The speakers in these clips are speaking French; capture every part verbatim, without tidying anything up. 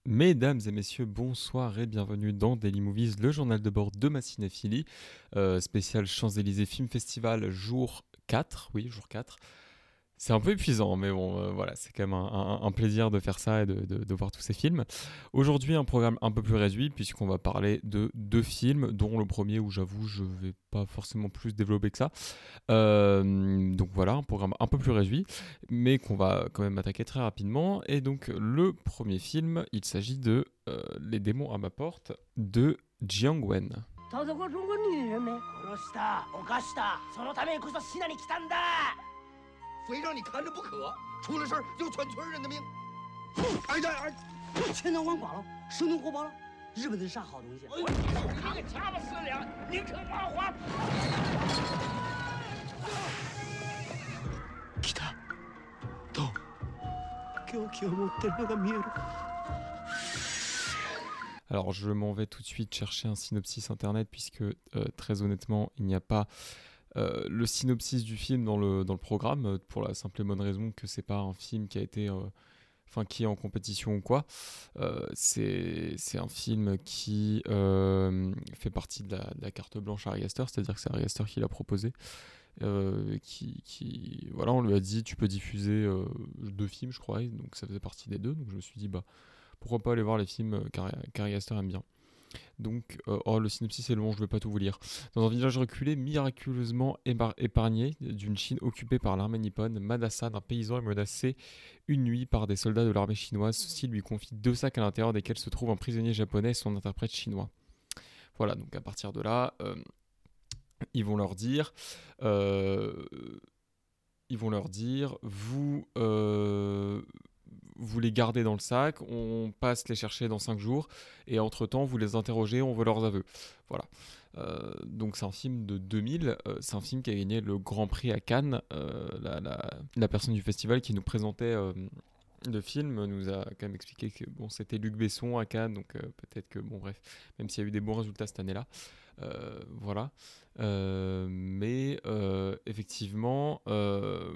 Mesdames et messieurs, bonsoir et bienvenue dans Daily Movies, le journal de bord de ma cinéphilie, euh, spécial Champs-Élysées Film Festival, jour quatre, oui, jour quatre. C'est un peu épuisant, mais bon, euh, voilà, c'est quand même un, un- un plaisir de faire ça et de, de- de voir tous ces films. Aujourd'hui, un programme un peu plus réduit, puisqu'on va parler de deux films, dont le premier où j'avoue, je vais pas forcément plus développer que ça. Euh, donc voilà, un programme un peu plus réduit, mais qu'on va quand même attaquer très rapidement. Et donc, le premier film, il s'agit de euh, Les démons à ma porte de Jiang Wen. 他这个中国女人没？殺した犯したそのためにこそシナに来たんだ非让你看着不可，出了事儿就全村人的命。哎呀哎！ 全都忘光了，生动活泼了。日本的是啥好东西？ 哎呦，你个掐吧四两，宁可冒花。 来た。どう？凶器を持ってるのが見える。 Alors, je m'en vais tout de suite chercher un synopsis internet, puisque euh, très honnêtement, il n'y a pas euh, le synopsis du film dans le, dans le programme, euh, pour la simple et bonne raison que c'est pas un film qui a été. euh, Enfin, qui est en compétition ou quoi. Euh, c'est, c'est un film qui euh, fait partie de la, de la carte blanche Ari Aster, c'est-à-dire que c'est Ari Aster qui l'a proposé. Euh, qui, qui, voilà, on lui a dit tu peux diffuser euh, deux films, je crois, et donc ça faisait partie des deux. Donc je me suis dit, bah, pourquoi pas aller voir les films qu'Ari qu'Ari Aster aime bien. Donc, euh, oh, le synopsis est long, je ne vais pas tout vous lire. Dans un village reculé, miraculeusement ébar- épargné d'une Chine occupée par l'armée nippone, Madassa, un paysan, est menacé une nuit par des soldats de l'armée chinoise. Ceux-ci lui confient deux sacs à l'intérieur desquels se trouve un prisonnier japonais et son interprète chinois. Voilà, donc à partir de là, euh, ils vont leur dire... euh, ils vont leur dire, vous... euh, vous les gardez dans le sac, on passe les chercher dans cinq jours, et entre-temps, vous les interrogez, on veut leurs aveux. Voilà. Euh, donc c'est un film de deux mille, euh, c'est un film qui a gagné le Grand Prix à Cannes. Euh, la, la- la personne du festival qui nous présentait euh, le film nous a quand même expliqué que bon, c'était Luc Besson à Cannes, donc euh, peut-être que, bon bref, même s'il y a eu des bons résultats cette année-là. Euh, voilà. Euh, mais euh, effectivement, euh,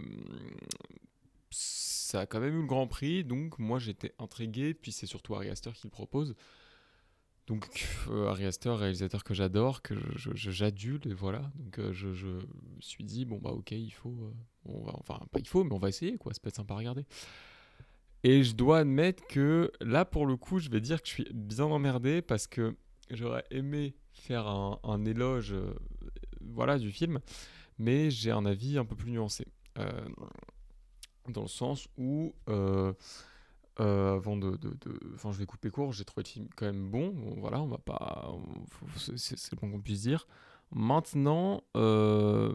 ça a quand même eu le Grand Prix, donc moi j'étais intrigué, puis c'est surtout Ari Aster qui le propose. Donc euh, Ari Aster, réalisateur que j'adore, que je, je- j'adule, et voilà. Donc euh, je, je me suis dit, bon bah ok, il faut... euh, on va, enfin, pas il faut, mais on va essayer, quoi, ça peut être sympa à regarder. Et je dois admettre que là, pour le coup, je vais dire que je suis bien emmerdé, parce que j'aurais aimé faire un, un éloge euh, voilà, du film, mais j'ai un avis un peu plus nuancé. Euh, dans le sens où... euh, Euh, avant de, de, de- Enfin, je vais couper court, j'ai trouvé le film quand même bon. Bon, voilà, on va pas. on- faut- c'est c'est- c'est le moins qu'on puisse dire. Maintenant, euh,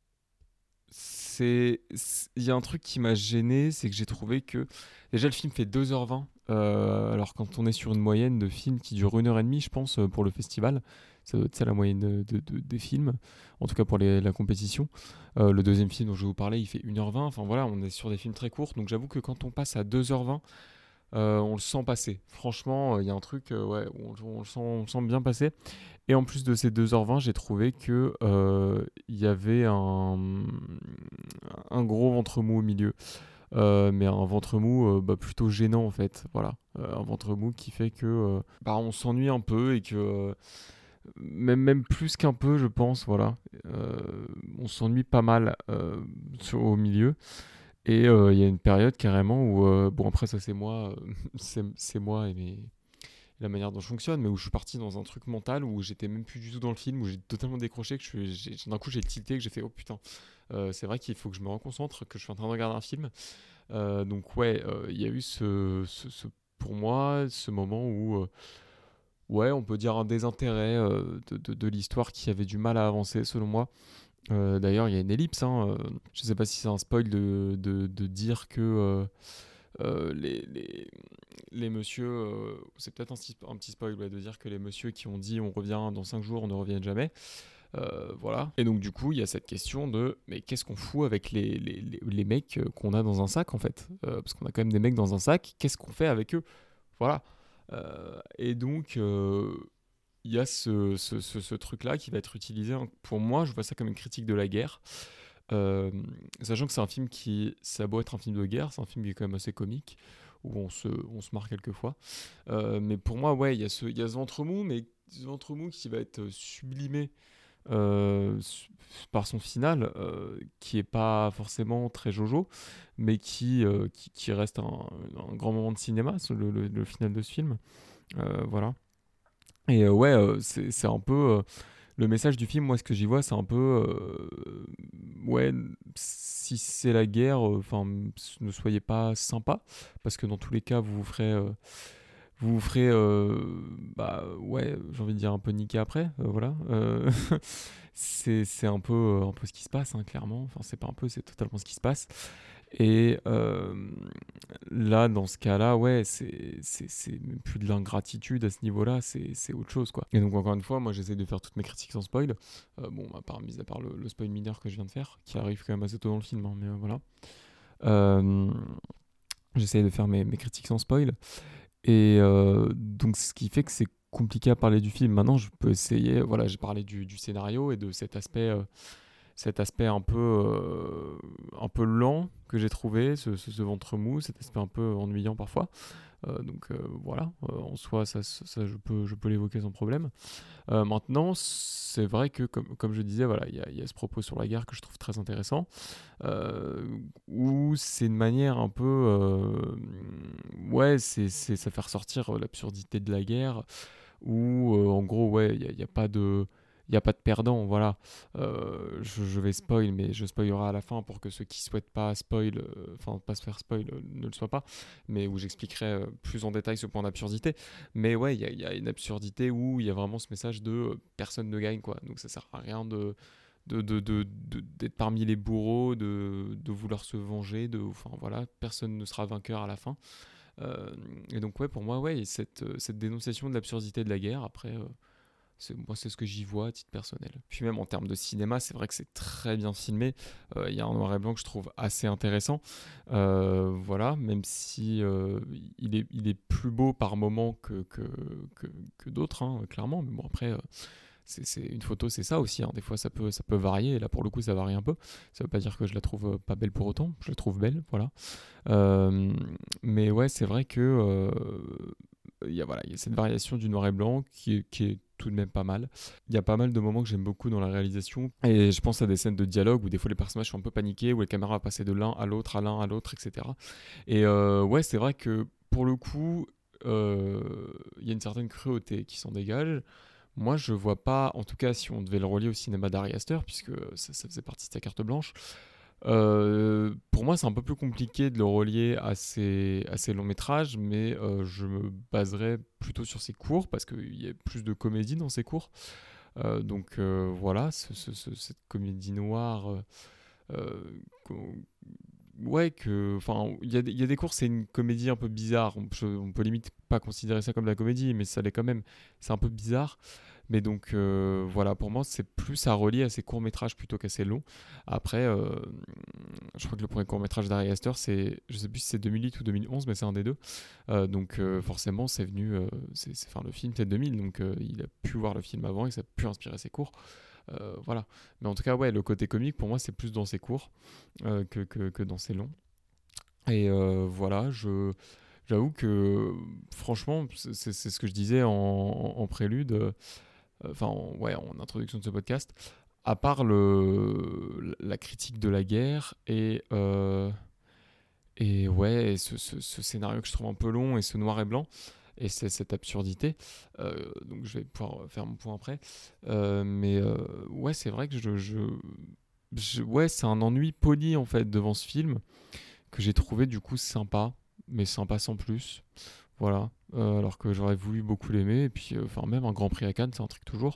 c'est. c'est- Il y a un truc qui m'a gêné, c'est que j'ai trouvé que. Déjà, le film fait deux heures vingt. Euh, alors, quand on est sur une moyenne de films qui dure une heure trente, je pense, euh, pour le festival, ça doit être ça la moyenne de, de- de- des films, en tout cas pour les- la compétition. Euh, le deuxième film dont je vais vous parler, il fait une heure vingt. Enfin, voilà, on est sur des films très courts. Donc, j'avoue que quand on passe à deux heures vingt, euh, on le sent passer. Franchement, il y a un truc, euh, ouais, on, on le sent, on le sent bien passer. Et en plus de ces deux heures vingt, j'ai trouvé que euh, il y avait un, un gros ventre mou au milieu. Euh, mais un ventre mou euh, bah, plutôt gênant en fait. Voilà. Euh, un ventre mou qui fait que euh, bah, on s'ennuie un peu et que euh, même, même plus qu'un peu, je pense. Voilà. Euh, on s'ennuie pas mal euh, sur- au milieu. Et euh, il y a une période carrément où, euh, bon après ça c'est moi, euh, c'est, c'est moi et mes- la manière dont je fonctionne, mais où je suis parti dans un truc mental où j'étais même plus du tout dans le film, où j'ai totalement décroché, que je suis, j'ai- d'un coup j'ai tilté, que j'ai fait oh putain, euh, c'est vrai qu'il faut que je me reconcentre, que je suis en train de regarder un film. Euh, donc ouais, euh, il y a eu ce, ce- ce- pour moi ce moment où, euh, ouais on peut dire un désintérêt euh, de, de- de l'histoire qui avait du mal à avancer selon moi. Euh, d'ailleurs, il y a une ellipse. Hein, euh, je ne sais pas si c'est un spoil de, de, de dire que euh, euh, les, les, les messieurs. Euh, c'est peut-être un, sti- un petit spoil ouais, de dire que les messieurs qui ont dit on revient dans cinq jours, ne reviennent jamais. Euh, voilà. Et donc, du coup, il y a cette question de mais qu'est-ce qu'on fout avec les, les, les, les mecs euh, qu'on a dans un sac en fait. Euh, parce qu'on a quand même des mecs dans un sac, qu'est-ce qu'on fait avec eux? Voilà. Euh, et donc. Euh, il y a ce, ce, ce- ce truc-là qui va être utilisé. hein. Pour moi, je vois ça comme une critique de la guerre. Euh, Sachant que c'est un film qui, ça a beau être un film de guerre, c'est un film qui est quand même assez comique, où on se, on se marre quelquefois. Euh, mais pour moi, ouais, il y a ce, il y a ce ventre mou, mais ce ventre mou qui va être sublimé euh, su- par son final, euh, qui est pas forcément très jojo, mais qui, euh, qui, qui reste un, un grand moment de cinéma, ce- le, le- le final de ce film. Euh, voilà. Et euh, ouais, euh, c'est, c'est un peu euh, le message du film. Moi, ce que j'y vois, c'est un peu euh, ouais, si c'est la guerre, enfin, ne soyez pas sympa, parce que dans tous les cas, vous vous ferez euh, vous vous ferez, euh, bah ouais, j'ai envie de dire un peu niquer après, euh, voilà. Euh, c'est c'est un peu, euh, un peu ce qui se passe, hein, clairement. Enfin, c'est pas un peu, c'est totalement ce qui se passe. Et euh, là, dans ce cas-là, ouais, c'est c'est c'est même plus de l'ingratitude à ce niveau-là, c'est c'est autre chose, quoi. Et donc, encore une fois, moi, j'essaie de faire toutes mes critiques sans spoil. Euh, bon, à part, mis à part le, le spoil mineur que je viens de faire, qui arrive quand même assez tôt dans le film, hein, mais euh, voilà. Euh, J'essaie de faire mes, mes critiques sans spoil. Et euh, donc, ce qui fait que c'est compliqué à parler du film. Maintenant, je peux essayer. Voilà, j'ai parlé du, du scénario et de cet aspect, euh, cet aspect un peu, euh, un peu lent que j'ai trouvé, ce, ce, ce ventre mou, cet aspect un peu ennuyant parfois. Euh, donc euh, voilà, euh, en soi, ça, ça, ça, je peux, je peux l'évoquer sans problème. Euh, maintenant, c'est vrai que, comme, comme je disais, voilà, il y, a- il y a ce propos sur la guerre que je trouve très intéressant, euh, où c'est une manière un peu, euh, ouais, c'est, c'est, ça fait ressortir euh, l'absurdité de la guerre, où euh, en gros, ouais, il n'y a, il y a pas de, il y a pas de perdant, voilà. Euh, je, je vais spoil, mais je spoilerai à la fin pour que ceux qui souhaitent pas spoil, euh, enfin pas se faire spoil, euh, ne le soient pas, mais où j'expliquerai euh, plus en détail ce point d'absurdité. Mais ouais, il y, a- il y a une absurdité où il y a vraiment ce message de euh, personne ne gagne, quoi. Donc ça sert à rien de de, de, de- de- d'être parmi les bourreaux, de, de vouloir se venger, de, enfin voilà, personne ne sera vainqueur à la fin. Euh, et donc ouais, pour moi, ouais, et cette, euh, cette dénonciation de l'absurdité de la guerre, après, euh, c'est, moi c'est ce que j'y vois à titre personnel. Puis même en termes de cinéma, c'est vrai que c'est très bien filmé. Euh, Il y a un noir et blanc que je trouve assez intéressant. Euh, voilà, même si euh, il, est, il est plus beau par moment que, que, que, que d'autres, hein, clairement. Mais bon, après, euh, c'est, c'est- une photo, c'est ça aussi, hein. Des fois, ça peut, ça peut varier. Et là, pour le coup, ça varie un peu. Ça veut pas dire que je la trouve euh, pas belle pour autant. Je la trouve belle, voilà. Euh, mais ouais, c'est vrai que euh, il y a, voilà, il y a cette variation du noir et blanc qui est, qui est tout de même pas mal. Il y a pas mal de moments que j'aime beaucoup dans la réalisation. Et je pense à des scènes de dialogue où des fois les personnages sont un peu paniqués, où la caméra va passer de l'un à l'autre, à l'un à l'autre, et cetera. Et euh, ouais, c'est vrai que pour le coup, euh, il y a une certaine cruauté qui s'en dégage. Moi, je vois pas, en tout cas, si on devait le relier au cinéma d'Ari Aster, puisque ça, ça faisait partie de sa carte blanche, euh, pour moi, c'est un peu plus compliqué de le relier à ses, à ses longs métrages, mais euh, je me baserais plutôt sur ses courts, parce qu'il y a plus de comédie dans ses courts. Euh, donc euh, voilà, ce- ce- ce- cette comédie noire, euh, euh, qu'on- ouais, que, enfin, il y a, des- il y a des cours, c'est une comédie un peu bizarre. On peut, on peut limite pas considérer ça comme de la comédie, mais ça l'est quand même. C'est un peu bizarre. Mais donc euh, voilà, pour moi, c'est plus à relier à ses courts-métrages plutôt qu'à ses longs. Après, euh, je crois que le premier court-métrage d'Ari Aster, c'est, je sais plus si c'est deux mille huit ou deux mille onze, mais c'est un des deux. Euh, donc euh, forcément, c'est venu, euh, c'est, c'est, enfin, le film, c'est deux mille, donc euh, il a pu voir le film avant et ça a pu inspirer ses cours. Euh, voilà. Mais en tout cas, ouais, le côté comique, pour moi, c'est plus dans ses courts euh, que, que, que dans ses longs. Et euh, voilà, je, j'avoue que franchement, c'est, c'est, c'est ce que je disais en, en prélude. euh, enfin en- ouais, en introduction de ce podcast, à part le, la critique de la guerre et, euh, et ouais, et ce, ce- ce scénario que je trouve un peu long et ce noir et blanc, et c'est cette absurdité, euh, donc je vais pouvoir faire mon point après. Euh, mais euh, ouais, c'est vrai que je, je, je- ouais, c'est un ennui poli en fait devant ce film que j'ai trouvé du coup sympa, mais sympa sans plus. Voilà. Euh, alors que j'aurais voulu beaucoup l'aimer, et puis euh, enfin même un Grand Prix à Cannes, c'est un truc toujours.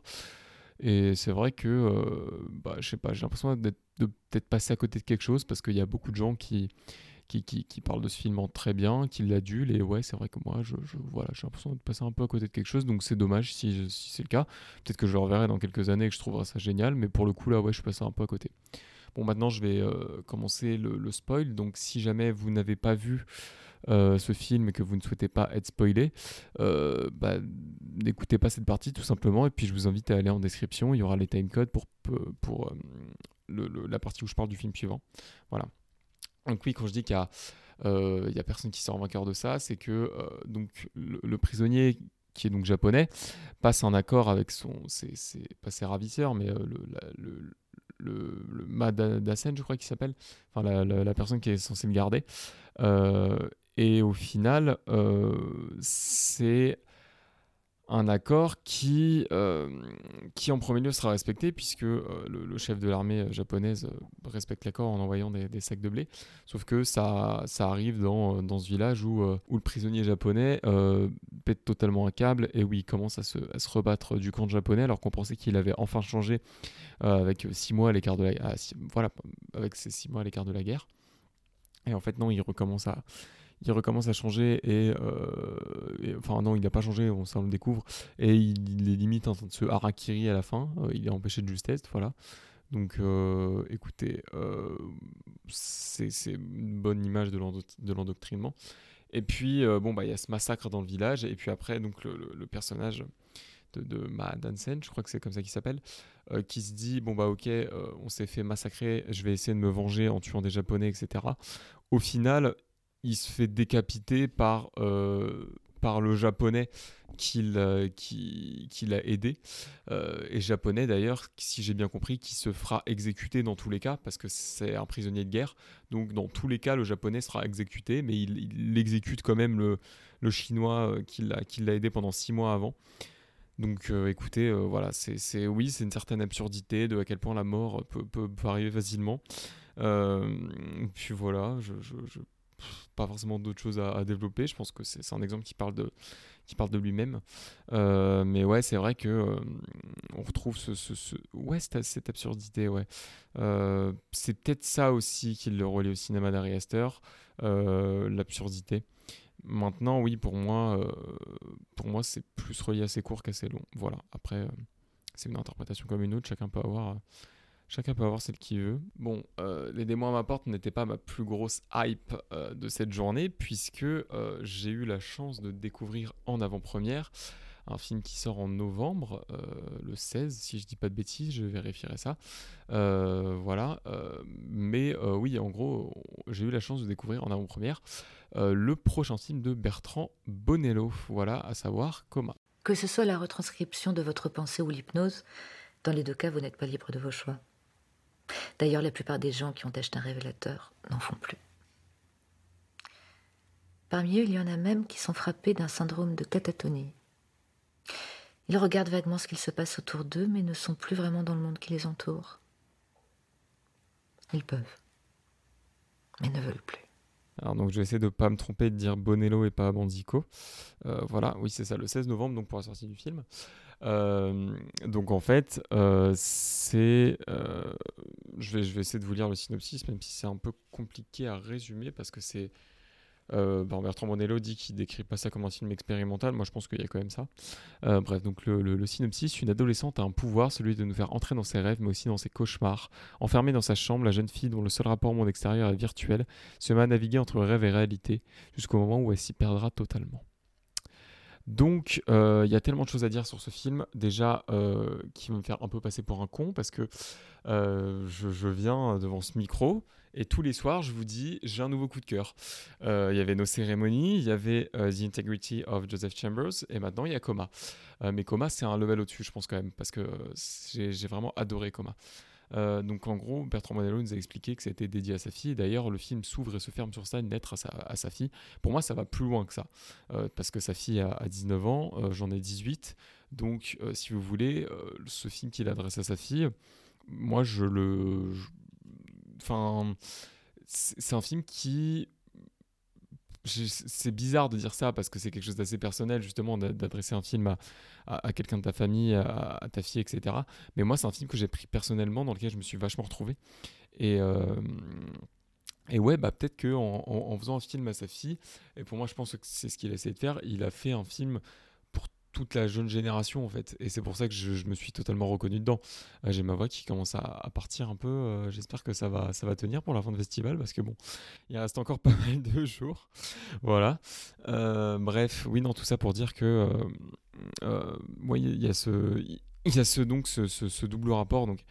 Et c'est vrai que, euh, bah, je sais pas, j'ai l'impression d'être, de peut-être passer à côté de quelque chose parce qu'il y a beaucoup de gens qui, qui, qui, qui parlent de ce film en très bien, qui l'adulent. Et ouais, c'est vrai que moi, je, je- voilà, j'ai l'impression de passer un peu à côté de quelque chose. Donc c'est dommage si, je- si c'est le cas. Peut-être que je le reverrai dans quelques années et que je trouverai ça génial. Mais pour le coup, là, ouais, je suis passé un peu à côté. Bon, maintenant, je vais euh, commencer le, le spoil. Donc si jamais vous n'avez pas vu euh, ce film et que vous ne souhaitez pas être spoilé, euh, bah, n'écoutez pas cette partie tout simplement. Et puis je vous invite à aller en description, il y aura les timecodes pour, pour, pour, euh, le- le- la partie où je parle du film suivant. Voilà. Donc oui, quand je dis qu'il y a il euh, n'y a personne qui sort vainqueur de ça, c'est que euh, donc, le, le prisonnier qui est donc japonais, passe un accord avec son, c'est, c'est pas ses ravisseurs, mais euh, le, la, le, le, le Madasen, je crois qu'il s'appelle, enfin la, la, la personne qui est censée le garder. Euh, et au final, euh, c'est un accord qui, euh, qui en premier lieu sera respecté puisque euh, le, le chef de l'armée japonaise euh, respecte l'accord en envoyant des, des sacs de blé. Sauf que ça, ça arrive dans, dans ce village où, euh, où le prisonnier japonais euh, pète totalement un câble et où il commence à se, à se rebattre du camp japonais alors qu'on pensait qu'il avait enfin changé euh, avec six mois à l'écart de la, à six, voilà, avec ces six mois à l'écart de la guerre. Et en fait non, il recommence à il recommence à changer et, euh, et enfin non, il n'a pas changé, on, ça on le découvre, et il, il est limite en train de se harakiri à la fin, euh, il est empêché de justesse, voilà. Donc euh, écoutez, euh, c'est, c'est une bonne image de, l'endo- de l'endoctrinement. Et puis euh, bon bah il y a ce massacre dans le village, et puis après donc le, le, le personnage de, de Ma Dansen, je crois que c'est comme ça qu'il s'appelle, euh, qui se dit bon bah ok, euh, on s'est fait massacrer, je vais essayer de me venger en tuant des Japonais, et cetera. Au final, il se fait décapiter par, euh, par le japonais qui l'a, qui, qui l'a aidé. Euh, et japonais d'ailleurs, si j'ai bien compris, qui se fera exécuter dans tous les cas, parce que c'est un prisonnier de guerre. Donc dans tous les cas, le japonais sera exécuté, mais il, il exécute quand même le, le chinois qui l'a, qui l'a aidé pendant six mois avant. Donc euh, écoutez, euh, voilà, c'est, c'est, oui, c'est une certaine absurdité de à quel point la mort peut, peut, peut arriver facilement. Euh, puis voilà, je, je, je pas forcément d'autres choses à, à développer. Je pense que c'est, c'est un exemple qui parle de, qui parle de lui-même. Euh, mais ouais, c'est vrai que euh, on retrouve ce, ce, ce... Ouais, cette, cette absurdité. Ouais. Euh, c'est peut-être ça aussi qui le relie au cinéma d'Ari Aster, euh, l'absurdité. Maintenant, oui, pour moi, euh, pour moi, c'est plus relié à ses courts qu'à ses longs. Voilà. Après, euh, c'est une interprétation comme une autre. Chacun peut avoir. Euh, Chacun peut avoir celle qu'il veut. Bon, euh, Les Démons à ma porte n'était pas ma plus grosse hype euh, de cette journée, puisque euh, j'ai eu la chance de découvrir en avant-première un film qui sort en novembre, euh, le seize, si je dis pas de bêtises, je vérifierai ça. Euh, voilà. Euh, mais euh, oui, en gros, j'ai eu la chance de découvrir en avant-première euh, le prochain film de Bertrand Bonello, voilà, à savoir Coma. Que ce soit la retranscription de votre pensée ou l'hypnose, dans les deux cas, vous n'êtes pas libre de vos choix. D'ailleurs, la plupart des gens qui ont acheté un révélateur n'en font plus. Parmi eux, il y en a même qui sont frappés d'un syndrome de catatonie. Ils regardent vaguement ce qu'il se passe autour d'eux, mais ne sont plus vraiment dans le monde qui les entoure. Ils peuvent, mais ne veulent plus. Alors donc je vais essayer de ne pas me tromper, de dire Bonello et pas Bandico. Euh, voilà, oui c'est ça, le seize novembre, donc pour la sortie du film. Euh, donc en fait, euh, c'est... Euh, je, vais, je vais essayer de vous lire le synopsis, même si c'est un peu compliqué à résumer, parce que c'est... Euh, ben Bertrand Bonello dit qu'il décrit pas ça comme un film expérimental. Moi, je pense qu'il y a quand même ça. Euh, bref, donc le, le, le synopsis, une adolescente a un pouvoir, celui de nous faire entrer dans ses rêves, mais aussi dans ses cauchemars. Enfermée dans sa chambre, la jeune fille, dont le seul rapport au monde extérieur est virtuel, se met à naviguer entre rêve et réalité, jusqu'au moment où elle s'y perdra totalement. Donc, il euh, y a tellement de choses à dire sur ce film, déjà, euh, qui va me faire un peu passer pour un con, parce que euh, je, je viens devant ce micro, et tous les soirs, je vous dis, j'ai un nouveau coup de cœur. Il euh, y avait Nos cérémonies, il y avait uh, The Integrity of Joseph Chambers, et maintenant, il y a Coma. Euh, mais Coma, c'est un level au-dessus, je pense quand même, parce que j'ai, j'ai vraiment adoré Coma. Euh, donc en gros, Bertrand Bonello nous a expliqué que c'était dédié à sa fille. Et d'ailleurs, le film s'ouvre et se ferme sur ça, une lettre à sa, à sa fille. Pour moi, ça va plus loin que ça. Euh, parce que sa fille a, a dix-neuf ans, euh, j'en ai dix-huit. Donc, euh, si vous voulez, euh, ce film qu'il adresse à sa fille, moi, je le... Enfin, c'est, c'est un film qui... C'est bizarre de dire ça parce que c'est quelque chose d'assez personnel justement d'adresser un film à, à, à quelqu'un de ta famille, à, à ta fille, et cetera. Mais moi c'est un film que j'ai pris personnellement, dans lequel je me suis vachement retrouvé. Et, euh, et ouais, bah peut-être qu'en en, en faisant un film à sa fille, et pour moi je pense que c'est ce qu'il a essayé de faire, il a fait un film pour toute la jeune génération en fait. Et c'est pour ça que je, je me suis totalement reconnu dedans. Euh, j'ai ma voix qui commence à, à partir un peu. Euh, j'espère que ça va, ça va tenir pour la fin de festival parce que bon, il reste encore pas mal de jours. Voilà. Euh, bref, oui, non, tout ça pour dire que euh, euh, moi, il y a ce, il y a ce donc ce, ce, ce double rapport. Donc,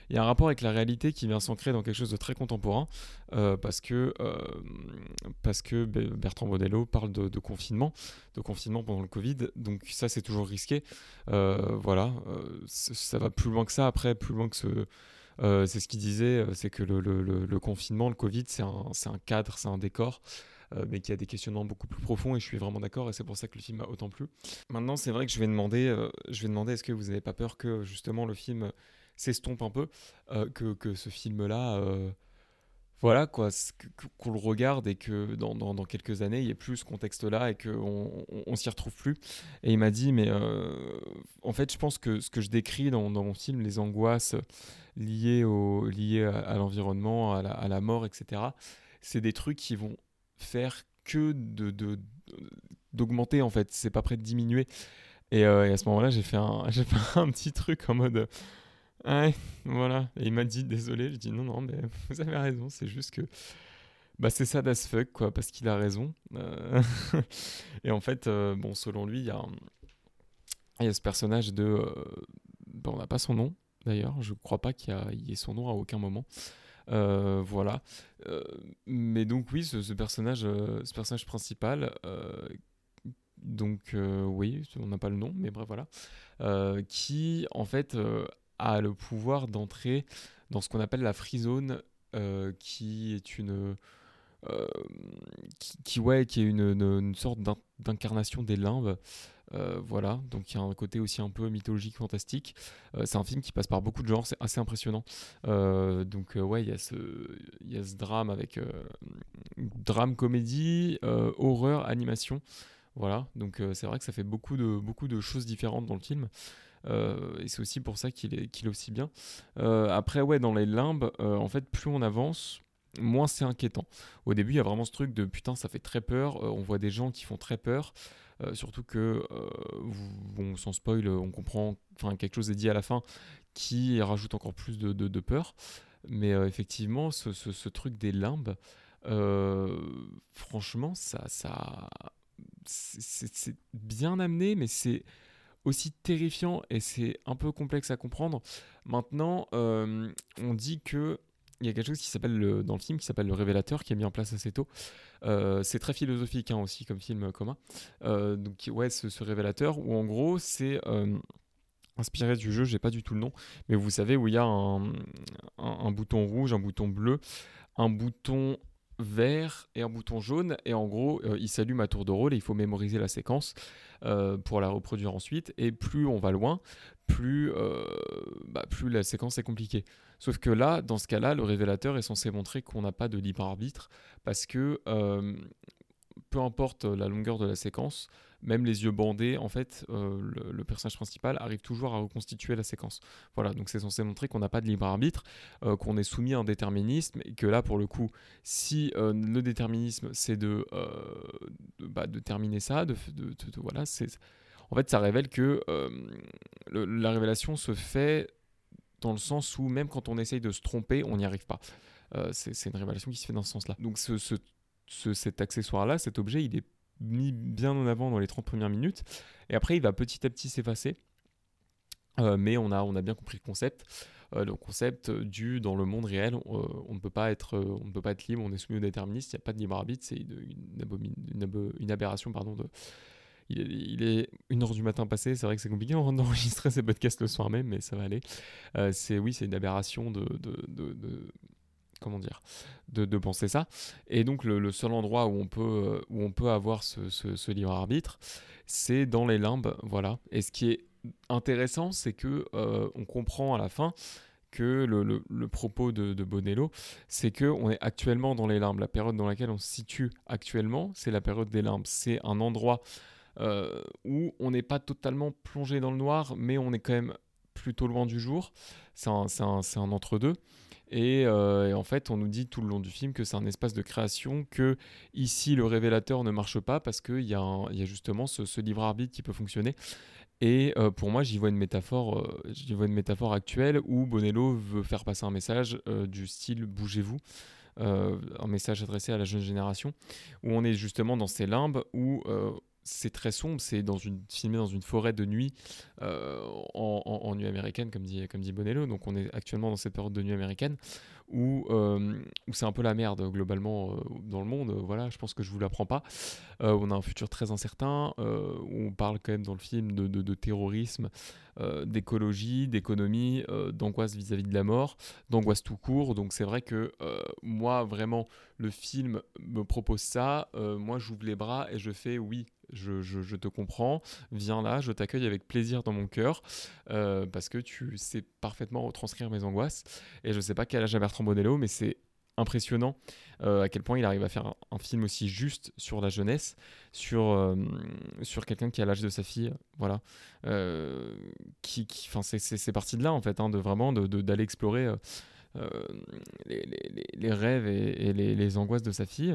il y a un rapport avec la réalité qui vient s'ancrer dans quelque chose de très contemporain, euh, parce que, euh, parce que Be- Bertrand Bonello parle de, de confinement, de confinement pendant le Covid, donc ça c'est toujours risqué. Euh, voilà, euh, c- ça va plus loin que ça, après, plus loin que ce... euh, c'est ce qu'il disait, euh, c'est que le, le- le- le confinement, le Covid, c'est un, c'est un cadre, c'est un décor, euh, mais qu'il y a des questionnements beaucoup plus profonds, et je suis vraiment d'accord, et c'est pour ça que le film m'a autant plu. Maintenant, c'est vrai que je vais demander, euh, je vais demander est-ce que vous n'avez pas peur que justement le film s'estompe un peu, euh, que, que ce film-là, euh, voilà quoi, c- que- que- qu'on le regarde et que dans, dans, dans quelques années, il n'y ait plus ce contexte-là et qu'on on, on s'y retrouve plus. Et il m'a dit, mais euh, en fait, je pense que ce que je décris dans, dans mon film, les angoisses liées, au, liées à, à l'environnement, à la, à la mort, et cetera, c'est des trucs qui vont faire que de, de- d'augmenter en fait, c'est pas prêt de diminuer. Et, euh, et à ce moment-là, j'ai fait un, j'ai fait un petit truc en mode, ouais, voilà. Et il m'a dit désolé. Je dis non, non, mais vous avez raison. C'est juste que bah, c'est ça as fuck, quoi, parce qu'il a raison. Euh, et en fait, euh, bon, selon lui, il y a, un- il y a ce personnage de. Euh, bah, on n'a pas son nom, d'ailleurs. Je crois pas qu'il y, a- il y ait son nom à aucun moment. Euh, voilà. Euh, mais donc, oui, ce, ce personnage, euh, ce personnage principal. Euh, donc, euh, oui, on n'a pas le nom, mais bref, voilà. Euh, qui en fait euh, a le pouvoir d'entrer dans ce qu'on appelle la free zone, euh, qui est une euh, qui, qui, ouais, qui est une, une, une sorte d'in- d'incarnation des limbes. Euh, voilà, donc il y a un côté aussi un peu mythologique, fantastique. Euh, c'est un film qui passe par beaucoup de genres, c'est assez impressionnant. Euh, donc euh, ouais, il y a ce, il y a ce drame avec euh, drame, comédie, euh, horreur, animation. Voilà, donc euh, c'est vrai que ça fait beaucoup de, beaucoup de choses différentes dans le film. Euh, et c'est aussi pour ça qu'il est, qu'il est aussi bien. Euh, après, ouais, dans les limbes, euh, en fait, plus on avance, moins c'est inquiétant. Au début, il y a vraiment ce truc de putain, ça fait très peur. Euh, on voit des gens qui font très peur. Euh, surtout que, euh, vous- bon, sans spoil, on comprend, enfin, quelque chose est dit à la fin qui rajoute encore plus de, de, de peur. Mais euh, effectivement, ce, ce, ce truc des limbes, euh, franchement, ça, ça, c'est c'est- c'est bien amené, mais c'est aussi terrifiant et c'est un peu complexe à comprendre. Maintenant, euh, on dit que il y a quelque chose qui s'appelle le- dans le film qui s'appelle le révélateur qui est mis en place assez tôt. Euh, c'est très philosophique hein, aussi comme film euh, commun. Euh, donc ouais, ce, ce révélateur où en gros c'est euh, inspiré du jeu, j'ai pas du tout le nom, mais vous savez où il y a un, un- un bouton rouge, un bouton bleu, un bouton vert et un bouton jaune et en gros euh, il s'allume à tour de rôle et il faut mémoriser la séquence euh, pour la reproduire ensuite et plus on va loin plus, euh, bah, plus la séquence est compliquée, sauf que là dans ce cas là le révélateur est censé montrer qu'on n'a pas de libre arbitre parce que euh, peu importe la longueur de la séquence, même les yeux bandés, en fait, euh, le, le personnage principal arrive toujours à reconstituer la séquence. Voilà, donc c'est censé montrer qu'on n'a pas de libre arbitre, euh, qu'on est soumis à un déterminisme, et que là, pour le coup, si euh, le déterminisme, c'est de, euh, de, bah, de terminer ça, de, de, de- de- voilà, c'est, en fait, ça révèle que euh, le- la révélation se fait dans le sens où même quand on essaye de se tromper, on n'y arrive pas. Euh, c'est, c'est une révélation qui se fait dans ce sens-là. Donc ce, ce, ce- cet accessoire-là, cet objet, il est mis bien en avant dans les trente premières minutes. Et après, il va petit à petit s'effacer. Euh, mais on a, on a bien compris le concept. Euh, le concept du dans le monde réel, euh, on ne peut pas être, euh, on ne peut pas être libre, on est soumis au déterminisme, il n'y a pas de libre arbitre, c'est une, une, abomi- une abo- une aberration. Pardon, de, il, est, il est une heure du matin passé, c'est vrai que c'est compliqué d'enregistrer ces podcasts le soir même, mais ça va aller. Euh, c'est, oui, c'est une aberration de, de, de, de- comment dire, de, de penser ça. Et donc le, le seul endroit où on peut, euh, où on peut avoir ce, ce, ce libre arbitre, c'est dans les limbes, voilà. Et ce qui est intéressant, c'est que euh, on comprend à la fin que le, le, le propos de, de Bonello, c'est que on est actuellement dans les limbes. La période dans laquelle on se situe actuellement, c'est la période des limbes. C'est un endroit euh, où on n'est pas totalement plongé dans le noir, mais on est quand même plutôt loin du jour. C'est un, c'est un, c'est un entre-deux. Et, euh, et en fait, on nous dit tout le long du film que c'est un espace de création, que ici le révélateur ne marche pas parce qu'il y, y a justement ce, ce libre arbitre qui peut fonctionner. Et euh, pour moi, j'y vois une métaphore, euh, j'y vois une métaphore actuelle où Bonello veut faire passer un message euh, du style bougez-vous, euh, un message adressé à la jeune génération, où on est justement dans ces limbes où euh, c'est très sombre, c'est dans une, filmé dans une forêt de nuit, euh, en, en, en nuit américaine, comme dit, comme dit Bonello. Donc on est actuellement dans cette période de nuit américaine où, euh, où c'est un peu la merde globalement euh, dans le monde. Euh, voilà, je pense que je vous l'apprends pas. Euh, on a un futur très incertain, euh, où on parle quand même dans le film de, de, de terrorisme, euh, d'écologie, d'économie, euh, d'angoisse vis-à-vis de la mort, d'angoisse tout court. Donc c'est vrai que euh, moi, vraiment, le film me propose ça. Euh, moi, j'ouvre les bras et je fais oui. Je, je, je te comprends, viens là, je t'accueille avec plaisir dans mon cœur, euh, parce que tu sais parfaitement retranscrire mes angoisses. Et je sais pas quel âge a Bertrand Bonello, mais c'est impressionnant euh, à quel point il arrive à faire un, un film aussi juste sur la jeunesse, sur, euh, sur quelqu'un qui a l'âge de sa fille, voilà. Euh, qui, qui, c'est, c'est, c'est parti de là en fait, hein, de vraiment de, de, d'aller explorer euh, euh, les, les, les rêves et, et les, les angoisses de sa fille.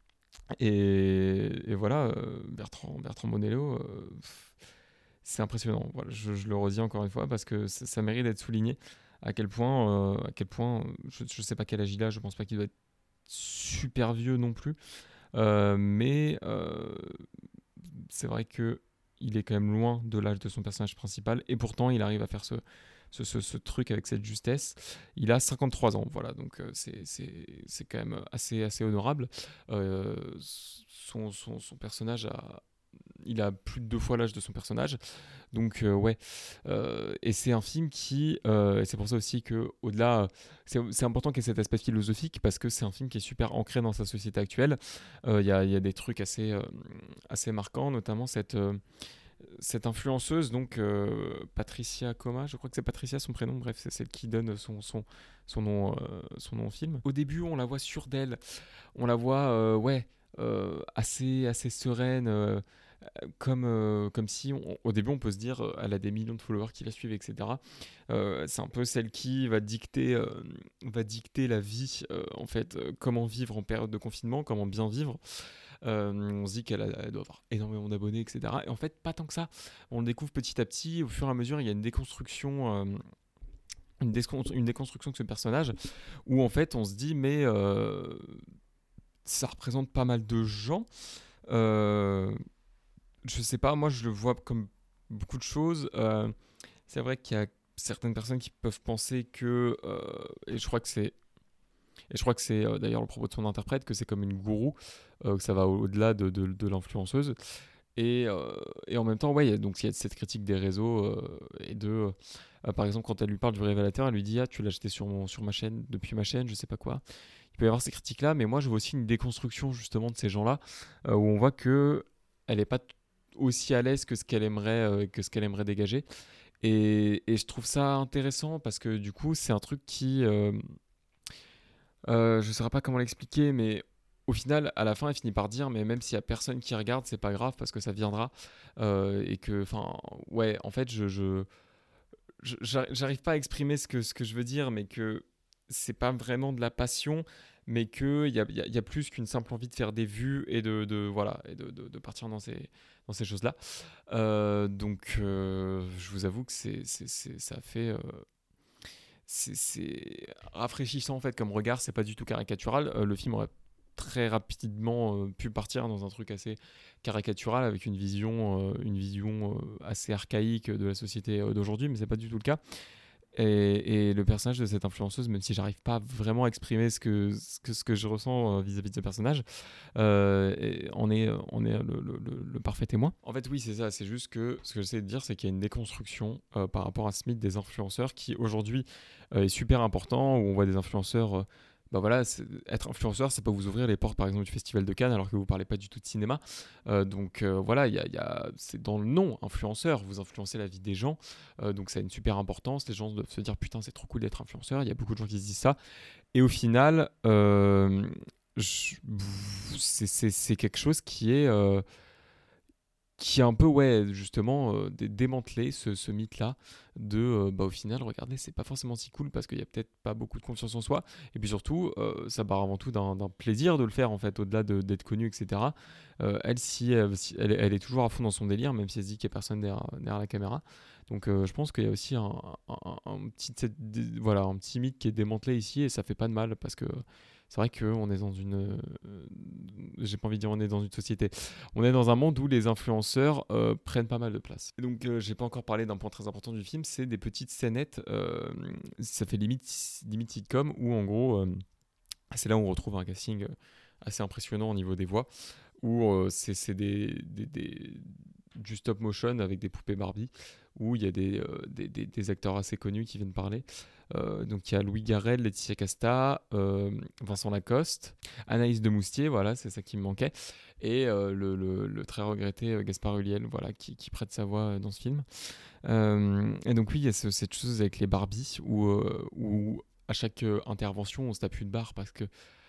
Et, et voilà, euh, Bertrand, Bertrand Bonello, euh, c'est impressionnant. Voilà, je, je le redis encore une fois parce que ça, ça mérite d'être souligné. À quel point, euh, à quel point, je, je sais pas quel âge il a, je pense pas qu'il doit être super vieux non plus, euh, mais euh, c'est vrai que il est quand même loin de l'âge de son personnage principal et pourtant il arrive à faire ce, ce, ce, ce truc avec cette justesse. Il a cinquante-trois ans, voilà, donc euh, c'est, c'est, c'est quand même assez, assez honorable. Euh, son, son, son personnage a, il a plus de deux fois l'âge de son personnage, donc euh, ouais, euh, et c'est un film qui, euh, et c'est pour ça aussi que au-delà, c'est, c'est important qu'il y ait cet aspect philosophique parce que c'est un film qui est super ancré dans sa société actuelle. Il euh, y, a, y a des trucs assez, euh, assez marquants, notamment cette euh, cette influenceuse, donc euh, Patricia Coma, je crois que c'est Patricia son prénom, bref, c'est celle qui donne son, son, son, nom, euh, son nom au film. Au début, on la voit sûre d'elle, on la voit, euh, ouais, euh, assez, assez sereine, euh, comme, euh, comme si, on, au début, on peut se dire, euh, elle a des millions de followers qui la suivent, et cetera. Euh, c'est un peu celle qui va dicter, euh, va dicter la vie, euh, en fait, euh, comment vivre en période de confinement, comment bien vivre. Euh, on se dit qu'elle a, elle doit avoir énormément d'abonnés, et cetera. Et en fait, pas tant que ça. On le découvre petit à petit. Au fur et à mesure, il y a une déconstruction, euh, une, décon- une déconstruction de ce personnage où en fait, on se dit, mais euh, ça représente pas mal de gens. Euh, je sais pas, moi, je le vois comme beaucoup de choses. Euh, c'est vrai qu'il y a certaines personnes qui peuvent penser que, euh, et je crois que c'est Et je crois que c'est euh, d'ailleurs le propos de son interprète, que c'est comme une gourou, euh, que ça va au-delà de, de, de l'influenceuse. Et, euh, et en même temps, ouais, il y a, donc il y a cette critique des réseaux euh, et de, euh, par exemple, quand elle lui parle du révélateur, elle lui dit ah tu l'as jeté sur mon, sur ma chaîne, depuis ma chaîne, je sais pas quoi. Il peut y avoir ces critiques-là, mais moi je vois aussi une déconstruction justement de ces gens-là, euh, où on voit que elle est pas t- aussi à l'aise que ce qu'elle aimerait, euh, que ce qu'elle aimerait dégager. Et, et je trouve ça intéressant parce que du coup c'est un truc qui euh, euh, je ne saurais pas comment l'expliquer, mais au final, à la fin, elle finit par dire, mais même s'il y a personne qui regarde, c'est pas grave parce que ça viendra. Euh, et que, enfin, ouais, en fait, je, je, je- j'ar- j'arrive pas à exprimer ce que, ce que je veux dire, mais que c'est pas vraiment de la passion, mais qu'il y a, il y, a, il y a plus qu'une simple envie de faire des vues et de, de voilà, et de, de, de partir dans ces, dans ces choses-là. Euh, donc, euh, je vous avoue que c'est, c'est, c'est- ça fait. euh, c'est, c'est rafraîchissant en fait comme regard, c'est pas du tout caricatural. Euh, le film aurait très rapidement euh, pu partir dans un truc assez caricatural avec une vision, euh, une vision euh, assez archaïque de la société euh, d'aujourd'hui, mais c'est pas du tout le cas. Et, et le personnage de cette influenceuse, même si j'arrive pas vraiment à exprimer ce que, ce que, ce que je ressens euh, vis-à-vis de ce personnage, euh, et on est, on est le, le- le- le parfait témoin. En fait, oui, c'est ça. C'est juste que ce que j'essaie de dire, c'est qu'il y a une déconstruction euh, par rapport à ce mythe des influenceurs qui aujourd'hui euh, est super important, où on voit des influenceurs. Euh, bah voilà, c'est- être influenceur, c'est pas vous ouvrir les portes par exemple du Festival de Cannes alors que vous parlez pas du tout de cinéma. Euh, donc euh, voilà, il y a, il y a- c'est dans le nom influenceur, vous influencez la vie des gens. Euh, donc ça a une super importance. Les gens doivent se dire putain, c'est trop cool d'être influenceur. Il y a beaucoup de gens qui se disent ça. Et au final, euh, je- c'est, c'est- c'est quelque chose qui est, euh, qui est un peu, ouais, justement, euh, dé- démantelé ce, ce mythe-là de, euh, bah, au final, regardez, c'est pas forcément si cool parce qu'il y a peut-être pas beaucoup de confiance en soi. Et puis surtout, euh, ça part avant tout d'un d'un plaisir de le faire, en fait, au-delà de- d'être connu, et cetera. Euh, elle, si, elle, si- elle, elle est toujours à fond dans son délire, même si elle se dit qu'il n'y a personne derrière, derrière la caméra. Donc euh, je pense qu'il y a aussi un, un- un- un petit, cette- des- voilà, un petit mythe qui est démantelé ici et ça fait pas de mal parce que c'est vrai qu'on est dans une... euh, j'ai pas envie de dire on est dans une société. On est dans un monde où les influenceurs euh, prennent pas mal de place. Et donc, euh, j'ai pas encore parlé d'un point très important du film, c'est des petites scénettes. Euh, ça fait limite, limite sitcom où, en gros, euh, c'est là où on retrouve un casting assez impressionnant au niveau des voix, où euh, c'est, c'est des, des, des- du stop motion avec des poupées Barbie, où il y a des, euh, des, des- des acteurs assez connus qui viennent parler. Euh, donc il y a Louis Garrel, Laetitia Casta, euh, Vincent Lacoste, Anaïs de Moustier, voilà, c'est ça qui me manquait, et euh, le, le- le très regretté euh, Gaspard Ulliel, voilà, qui, qui prête sa voix euh, dans ce film. Euh, et donc oui, il y a ce- cette chose avec les Barbies, où, euh, où à chaque euh, intervention, on se tape une barre parce que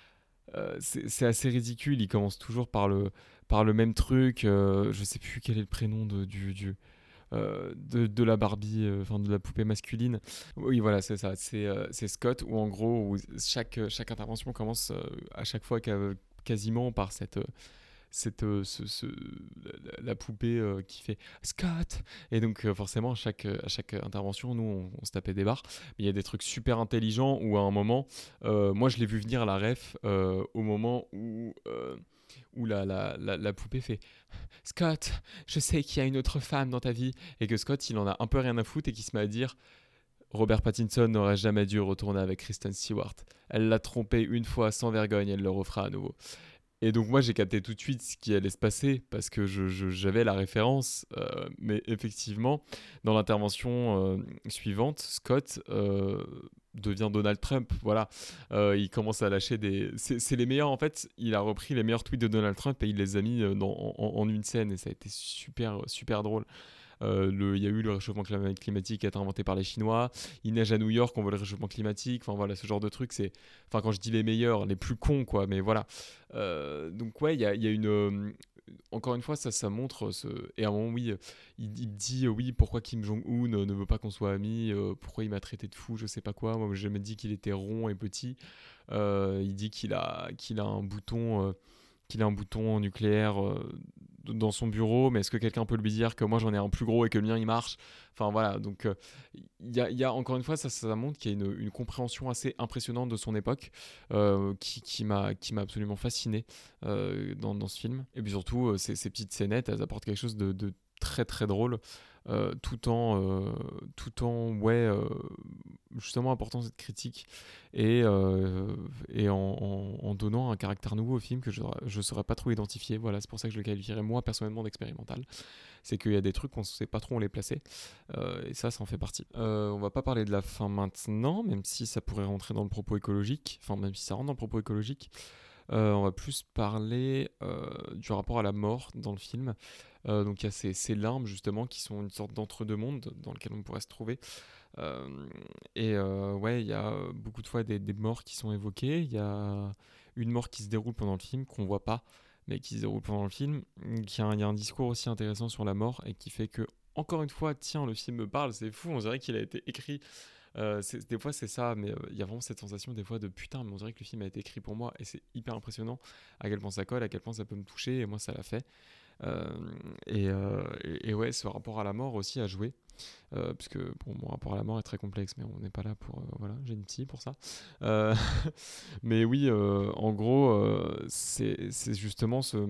euh, c'est c'est assez ridicule. Il commence toujours par le, par le même truc. Euh, je sais plus quel est le prénom de, du, du, euh, de, de la Barbie, euh, enfin de la poupée masculine. Oui, voilà, c'est ça. C'est euh, c'est Scott, où en gros, où chaque, chaque intervention commence euh, à chaque fois qu'a- quasiment par cette, euh, cette, euh, ce- ce- la, la poupée euh, qui fait Scott. Et donc, euh, forcément, à chaque, à chaque intervention, nous, on, on se tapait des barres. Mais il y a des trucs super intelligents où, à un moment, euh, moi, je l'ai vu venir à la ref euh, au moment où. euh, où la, la, la, la poupée fait Scott, je sais qu'il y a une autre femme dans ta vie, et que Scott, il en a un peu rien à foutre et qu'il se met à dire Robert Pattinson n'aurait jamais dû retourner avec Kristen Stewart. Elle l'a trompé une fois sans vergogne, elle le refera à nouveau. Et donc moi j'ai capté tout de suite ce qui allait se passer parce que je, je- j'avais la référence, euh, mais effectivement dans l'intervention euh, suivante, Scott euh, devient Donald Trump. Voilà. Euh, il commence à lâcher des... C'est, c'est les meilleurs en fait, il a repris les meilleurs tweets de Donald Trump et il les a mis euh, dans- en, en une scène et ça a été super, super drôle. Euh, le- Il y a eu le réchauffement clim- climatique qui a été inventé par les Chinois. Il neige à New York, on voit le réchauffement climatique. Enfin voilà, ce genre de trucs, c'est. Enfin, quand je dis les meilleurs, les plus cons, quoi. Mais voilà. Euh, donc, ouais, il y a, il y a une. euh, Encore une fois, ça, ça montre. Ce... Et à un moment, oui, euh, il, il dit euh, oui, pourquoi Kim Jong-un euh, ne veut pas qu'on soit amis, euh, pourquoi il m'a traité de fou, je sais pas quoi. Moi, j'ai jamais dit qu'il était rond et petit. Euh, il dit qu'il a, qu'il a un bouton. euh, qu'il a un bouton nucléaire euh, dans son bureau, mais est-ce que quelqu'un peut lui dire que moi j'en ai un plus gros et que le mien il marche? Enfin voilà, donc euh, il y, a, y a encore une fois, ça, ça montre qu'il y a une, une compréhension assez impressionnante de son époque euh, qui, qui, m'a, qui m'a absolument fasciné euh, dans, dans ce film. Et puis surtout, euh, ces, ces petites scénettes, elles apportent quelque chose de, de très très drôle. Euh, tout en euh, tout en ouais euh, justement apportant cette critique et, euh, et en, en- en donnant un caractère nouveau au film que je ne saurais pas trop identifier. Voilà, c'est pour ça que je le qualifierais moi personnellement d'expérimental. C'est qu'il y a des trucs qu'on ne sait pas trop où les placer. Euh, et ça, ça en fait partie. Euh, on va pas parler de la fin maintenant, même si ça pourrait rentrer dans le propos écologique. Enfin, même si ça rentre dans le propos écologique. Euh, on va plus parler euh, du rapport à la mort dans le film. Euh, donc il y a ces, ces limbes justement qui sont une sorte d'entre-deux-mondes dans lequel on pourrait se trouver. Euh, et euh, ouais, il y a beaucoup de fois des, des morts qui sont évoquées. Il y a une mort qui se déroule pendant le film, qu'on voit pas, mais qui se déroule pendant le film. Il y a un, il y a un discours aussi intéressant sur la mort et qui fait que, encore une fois, tiens, le film me parle, c'est fou, on dirait qu'il a été écrit. Euh, c'est- des fois c'est ça, mais euh, il y a vraiment cette sensation des fois de putain, mais on dirait que le film a été écrit pour moi et c'est hyper impressionnant à quel point ça colle, à quel point ça peut me toucher et moi ça l'a fait. Euh, et, euh, et- et ouais, ce rapport à la mort aussi a joué. Euh, puisque bon, mon rapport à la mort est très complexe, mais on n'est pas là pour. Euh, voilà, j'ai une psy pour ça. Euh, mais oui, euh, en gros, euh, c'est c'est justement ce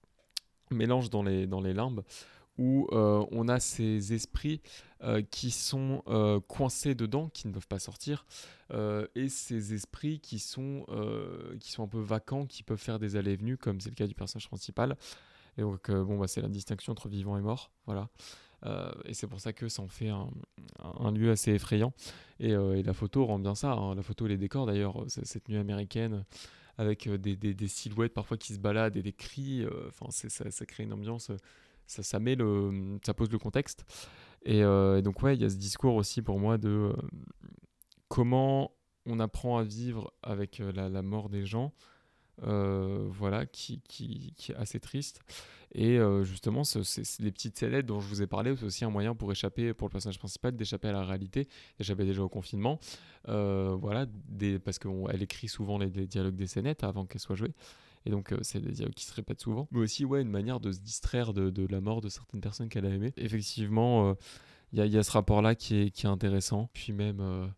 mélange dans les, dans les limbes où euh, on a ces esprits euh, qui sont euh, coincés dedans, qui ne peuvent pas sortir, euh, et ces esprits qui sont, euh, qui sont un peu vacants, qui peuvent faire des allées et venues, comme c'est le cas du personnage principal. Et donc, euh, bon, bah, c'est la distinction entre vivant et mort, voilà. Euh, et c'est pour ça que ça en fait un, un lieu assez effrayant. Et, euh, et la photo rend bien ça, hein. La photo et les décors d'ailleurs, c'est- cette nuit américaine, avec euh, des, des- des silhouettes parfois qui se baladent et des cris, euh, enfin, c'est- ça, ça crée une ambiance, euh, ça, ça, met le, ça pose le contexte. Et, euh, et donc ouais, il y a ce discours aussi pour moi de euh, comment on apprend à vivre avec euh, la, la mort des gens, euh, voilà, qui, qui, qui est assez triste. Et euh, justement, ce- c'est c'est les petites scénettes dont je vous ai parlé, c'est aussi un moyen pour échapper, pour le personnage principal, d'échapper à la réalité, d'échapper déjà au confinement. Euh, voilà, des, parce qu'elle écrit souvent les, les dialogues des scénettes avant qu'elles soient jouées. Et donc, euh, c'est des dialogues qui se répètent souvent. Mais aussi, ouais, une manière de se distraire de, de la mort de certaines personnes qu'elle a aimées. Effectivement, il euh, y, a, y a ce rapport-là qui est, qui est intéressant. Puis même, euh,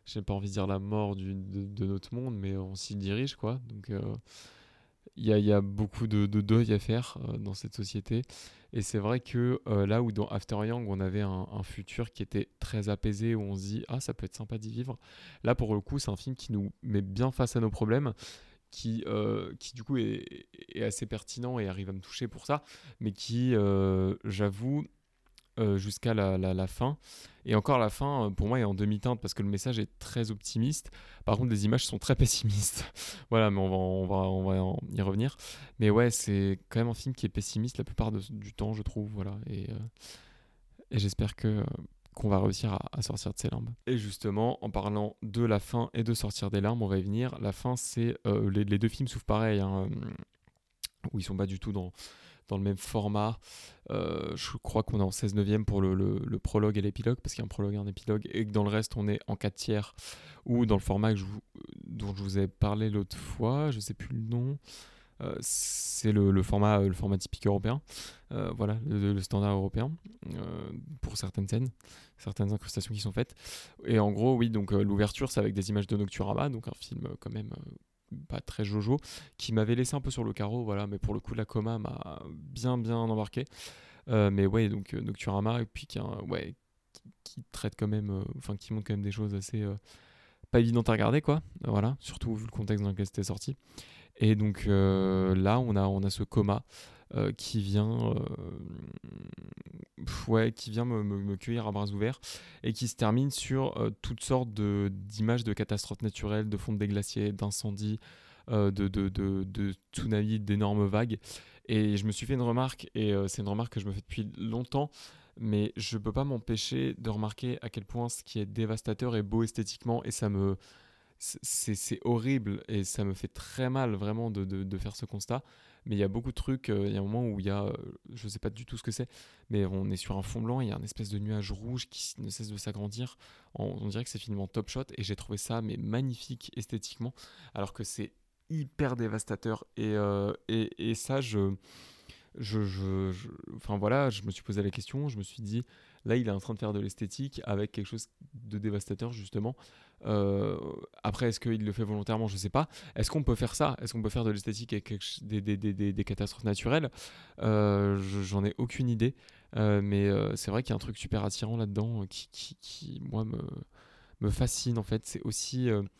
j'ai pas envie de dire la mort du, de, de notre monde, mais on s'y dirige, quoi. Donc, euh, il y a, il y a beaucoup de, de deuil à faire euh, dans cette société. Et c'est vrai que euh, là où dans After Yang, on avait un, un futur qui était très apaisé, où on se dit, ah, ça peut être sympa d'y vivre. Là, pour le coup, c'est un film qui nous met bien face à nos problèmes, qui, euh, qui du coup est, est assez pertinent et arrive à me toucher pour ça, mais qui, euh, j'avoue, euh, jusqu'à la, la, la fin. Et encore la fin, euh, pour moi, est en demi-teinte parce que le message est très optimiste. Par contre, les images sont très pessimistes. Voilà, mais on va, on, va, on va en y revenir. Mais ouais, c'est quand même un film qui est pessimiste la plupart de- du temps, je trouve. Voilà, et, euh, et j'espère que, euh, qu'on va réussir à, à sortir de ces limbes. Et justement, en parlant de la fin et de sortir des larmes, on va y venir. La fin, c'est... euh, les, les deux films souffrent pareil, hein, euh, où ils sont pas du tout dans dans le même format. Euh, je crois qu'on est en seize neuvième pour le, le, le prologue et l'épilogue, parce qu'il y a un prologue et un épilogue, et que dans le reste, on est en quatre tiers, ou dans le format que je vous- dont je vous avais parlé l'autre fois, je sais plus le nom. Euh, c'est le, le format, le format typique européen, Euh, voilà, le, le standard européen, euh, pour certaines scènes, certaines incrustations qui sont faites. Et en gros, oui, donc euh, l'ouverture, c'est avec des images de Nocturama, donc un film euh, quand même euh, pas très jojo, qui m'avait laissé un peu sur le carreau, voilà, mais pour le coup, la coma m'a bien, bien embarqué. Euh, mais ouais, donc euh, Nocturama, et puis qui, a un- ouais, qui, qui traite quand même, euh, enfin, qui montre quand même des choses assez euh, pas évidentes à regarder, quoi, voilà, surtout vu le contexte dans lequel c'était sorti. Et donc euh, là, on a, on a ce coma euh, qui vient, euh, pff, ouais, qui vient me, me- me cueillir à bras ouverts et qui se termine sur euh, toutes sortes de, d'images de catastrophes naturelles, de fonte des glaciers, d'incendies, euh, de, de, de, de tsunamis, d'énormes vagues. Et je me suis fait une remarque, et euh, c'est une remarque que je me fais depuis longtemps, mais je peux pas m'empêcher de remarquer à quel point ce qui est dévastateur est beau esthétiquement, et ça me, c'est c'est horrible et ça me fait très mal vraiment de, de, de faire ce constat. Mais il y a beaucoup de trucs, euh, il y a un moment où il y a, euh, je sais pas du tout ce que c'est, mais on est sur un fond blanc, il y a un espèce de nuage rouge qui ne cesse de s'agrandir. On, on dirait que c'est filmé en top shot et j'ai trouvé ça mais magnifique esthétiquement, alors que c'est hyper dévastateur. Et, euh, et, et ça, je, je, je, je- enfin voilà, je me suis posé la question, je me suis dit, là, il est en train de faire de l'esthétique avec quelque chose de dévastateur, justement. Euh, Après, est-ce qu'il le fait volontairement? Je sais pas. Est-ce qu'on peut faire ça? Est-ce qu'on peut faire de l'esthétique avec quelque ch- des, des, des, des- des catastrophes naturelles? Euh, je- J'en ai aucune idée. Euh, mais euh, c'est vrai qu'il y a un truc super attirant là-dedans euh, qui, qui, qui, moi, me, me fascine, en fait. C'est aussi, euh,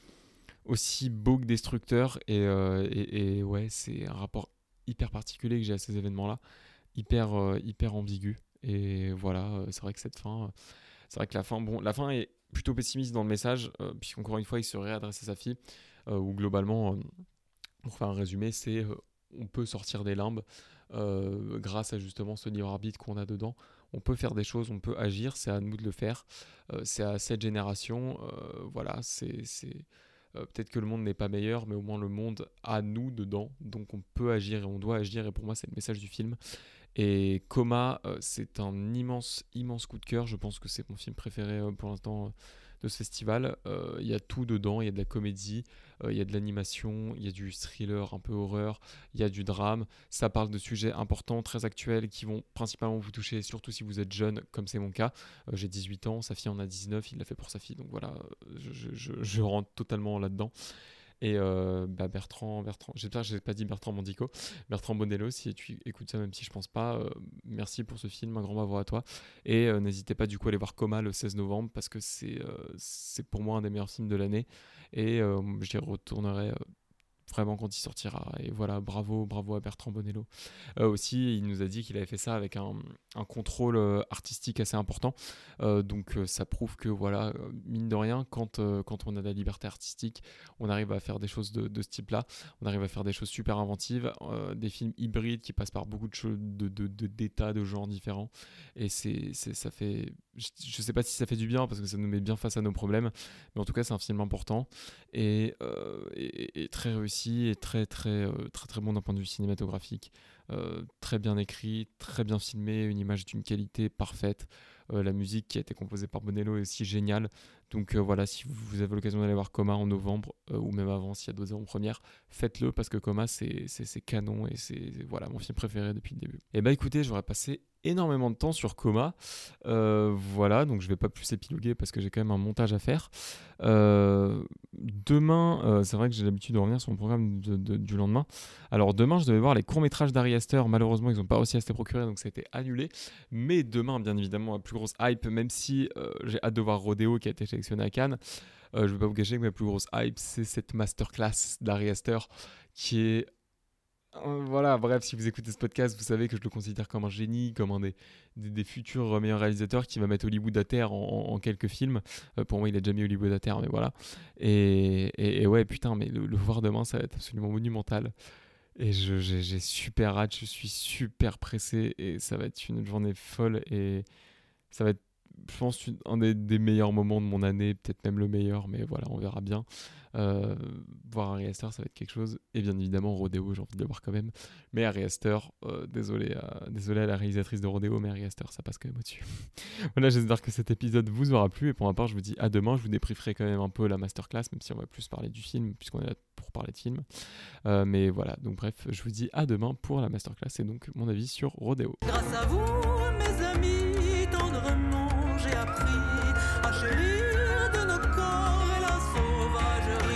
aussi beau que destructeur. Et, euh, et, et ouais, c'est un rapport hyper particulier que j'ai à ces événements-là, hyper, euh, hyper ambigu. Et voilà, euh, c'est vrai que cette fin, euh, c'est vrai que la fin, bon, la fin est plutôt pessimiste dans le message, euh, puisqu'encore une fois, il se réadresse à sa fille, euh, où globalement, euh, pour faire un résumé, c'est euh, on peut sortir des limbes euh, grâce à justement ce libre arbitre qu'on a dedans. On peut faire des choses, on peut agir, c'est à nous de le faire. Euh, c'est à cette génération, euh, voilà, c'est, c'est euh, peut-être que le monde n'est pas meilleur, mais au moins le monde a nous dedans, donc on peut agir et on doit agir. Et pour moi, c'est le message du film. Et Coma, euh, c'est un immense, immense coup de cœur. Je pense que c'est mon film préféré euh, pour l'instant euh, de ce festival. Euh, Il y a tout dedans. Il y a de la comédie, euh, il y a de l'animation, il y a du thriller un peu horreur, il y a du drame. Ça parle de sujets importants, très actuels, qui vont principalement vous toucher, surtout si vous êtes jeune, comme c'est mon cas. Euh, j'ai dix-huit ans, sa fille en a dix-neuf, il l'a fait pour sa fille. Donc voilà, euh, je, je, je, je rentre totalement là-dedans. Et euh, bah Bertrand, Bertrand, j'espère que je n'ai pas dit Bertrand Mandico, Bertrand Bonello, si tu écoutes ça, même si je pense pas, euh, merci pour ce film, un grand bravo à toi. Et euh, n'hésitez pas du coup à aller voir Coma le seize novembre, parce que c'est euh, c'est pour moi un des meilleurs films de l'année. Et euh, j'y retournerai euh, vraiment quand il sortira. Et voilà, bravo, bravo à Bertrand Bonello. Euh, aussi, il nous a dit qu'il avait fait ça avec un, un contrôle euh, artistique assez important. Euh, donc euh, ça prouve que, voilà, euh, mine de rien, quand, euh, quand on a de la liberté artistique, on arrive à faire des choses de, de ce type-là. On arrive à faire des choses super inventives, euh, des films hybrides qui passent par beaucoup de choses, de, de, de- d'états, de genres différents. Et c'est, c'est, ça fait... Je, je sais pas si ça fait du bien, parce que ça nous met bien face à nos problèmes, mais en tout cas, c'est un film important et, euh, et, et très réussi et très, très, euh, très, très bon d'un point de vue cinématographique. Euh, très bien écrit, très bien filmé, une image d'une qualité parfaite. Euh, la musique qui a été composée par Bonello est aussi géniale. Donc euh, voilà, si vous, vous avez l'occasion d'aller voir Coma en novembre, euh, ou même avant, s'il y a d'autres en première, faites-le parce que Coma, c'est, c'est, c'est canon et c'est, c'est voilà, mon film préféré depuis le début. Et bah écoutez, j'aurais passé énormément de temps sur Coma. Euh, voilà, donc je vais pas plus épiloguer parce que j'ai quand même un montage à faire. Euh, demain, euh, c'est vrai que j'ai l'habitude de revenir sur mon programme de, de, du lendemain. Alors demain, je devais voir les courts-métrages d'Ari Aster. Malheureusement, ils n'ont pas réussi à se les procurer, donc ça a été annulé. Mais demain, bien évidemment, la plus grosse hype, même si euh, j'ai hâte de voir Rodeo qui a été sélectionné à Cannes. Euh, je ne vais pas vous cacher que ma plus grosse hype, c'est cette masterclass d'Ari Aster qui est... Euh, voilà, bref, si vous écoutez ce podcast, vous savez que je le considère comme un génie, comme un des, des, des futurs meilleurs réalisateurs qui va mettre Hollywood à terre en, en, en quelques films. Euh, pour moi, il a déjà mis Hollywood à terre, mais voilà. Et, et, et ouais, putain, mais le, le voir demain, ça va être absolument monumental. Et je, j'ai, j'ai super hâte, je suis super pressé et ça va être une journée folle et ça va être, je pense, une, un des, des meilleurs moments de mon année, peut-être même le meilleur, mais voilà, on verra bien. Euh, voir Ari Aster, ça va être quelque chose. Et bien évidemment, Rodeo, j'ai envie de le voir quand même. Mais Ari Aster, euh, désolé, à, désolé à la réalisatrice de Rodeo, mais Ari Aster, ça passe quand même au-dessus. Voilà, j'espère que cet épisode vous aura plu. Et pour ma part, je vous dis à demain. Je vous débrieferai quand même un peu la masterclass, même si on va plus parler du film, puisqu'on est là pour parler de film. Euh, mais voilà, donc bref, je vous dis à demain pour la masterclass et donc mon avis sur Rodeo. Grâce à vous, mes amis, tendrement j'ai appris à chérir de nos corps et la sauvagerie.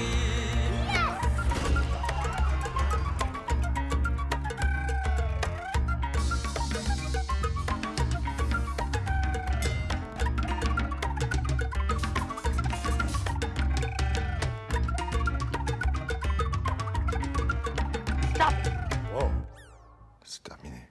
Whoa. Stop.